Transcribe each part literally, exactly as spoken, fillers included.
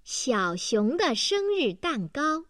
小熊的生日蛋糕。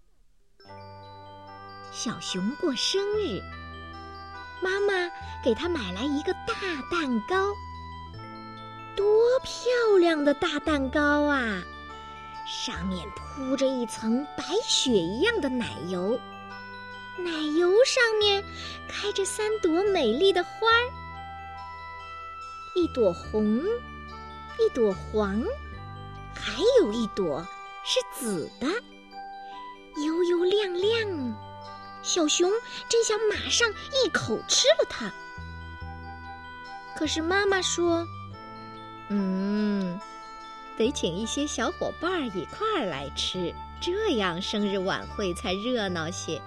小熊过生日，妈妈给他买来一个大蛋糕。多漂亮的大蛋糕啊！上面铺着一层白雪一样的奶油，奶油上面开着三朵美丽的花儿，一朵红，一朵黄，还有一朵是紫的，油油亮亮。小熊真想马上一口吃了它，可是妈妈说，嗯，得请一些小伙伴一块儿来吃，这样生日晚会才热闹些。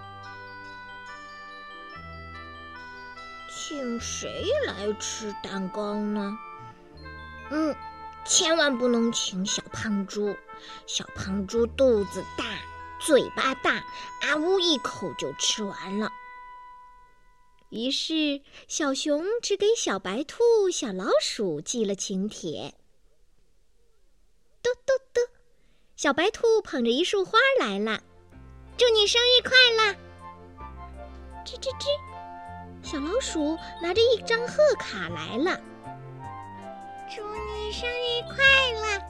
请谁来吃蛋糕呢？嗯，千万不能请小胖猪，小胖猪肚子大，嘴巴大，啊呜一口就吃完了。 于是小熊只给小白兔、小老鼠寄了请帖。嘟嘟嘟，小白兔捧着一束花来了，祝你生日快乐！吱吱吱，小老鼠拿着一张贺卡来了， 祝你生日快乐！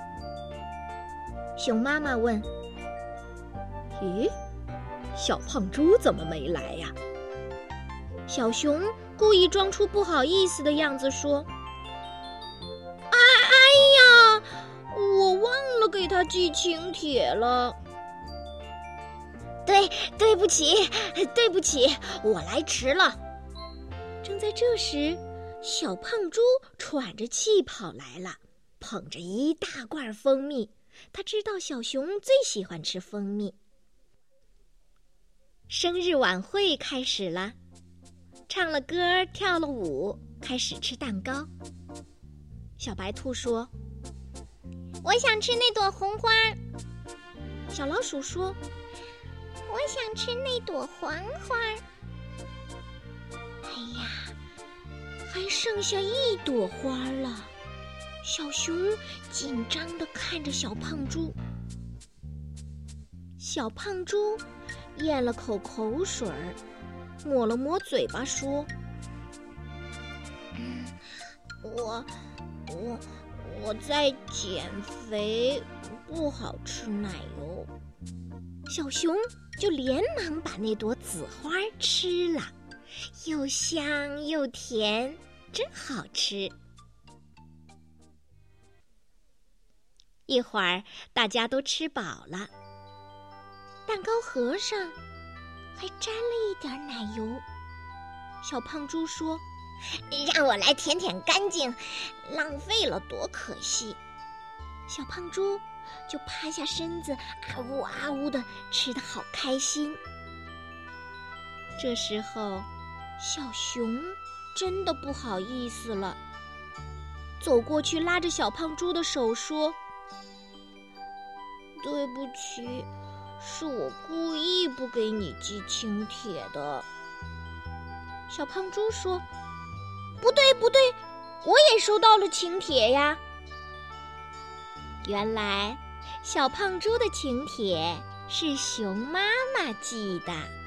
熊妈妈问，咦，小胖猪怎么没来呀？小熊故意装出不好意思的样子说， 哎哎呀，我忘了给他寄请帖了。对，对不起，对不起，我来迟了。 正在这时，小胖猪喘着气跑来了，捧着一大罐蜂蜜。他知道小熊最喜欢吃蜂蜜。生日晚会开始了，唱了歌，跳了舞，开始吃蛋糕。小白兔说， 我想吃那朵红花。 小老鼠说， 我想吃那朵黄花。 哎呀，还剩下一朵花了。小熊紧张地看着小胖猪。小胖猪咽了口口水，抹了抹嘴巴说， 嗯，我我我在减肥，不好吃奶油。 小熊就连忙把那朵紫花吃了，又香又甜，真好吃。一会儿大家都吃饱了，蛋糕盒上还沾了一点奶油。小胖猪说， 让我来舔舔干净，浪费了多可惜。 小胖猪就趴下身子，啊呜啊呜的吃得好开心。这时候小熊真的不好意思了，走过去拉着小胖猪的手说， 对不起，是我故意不给你寄请帖的。 小胖猪说，不对不对，我也收到了请帖呀。原来小胖猪的请帖是熊妈妈寄的。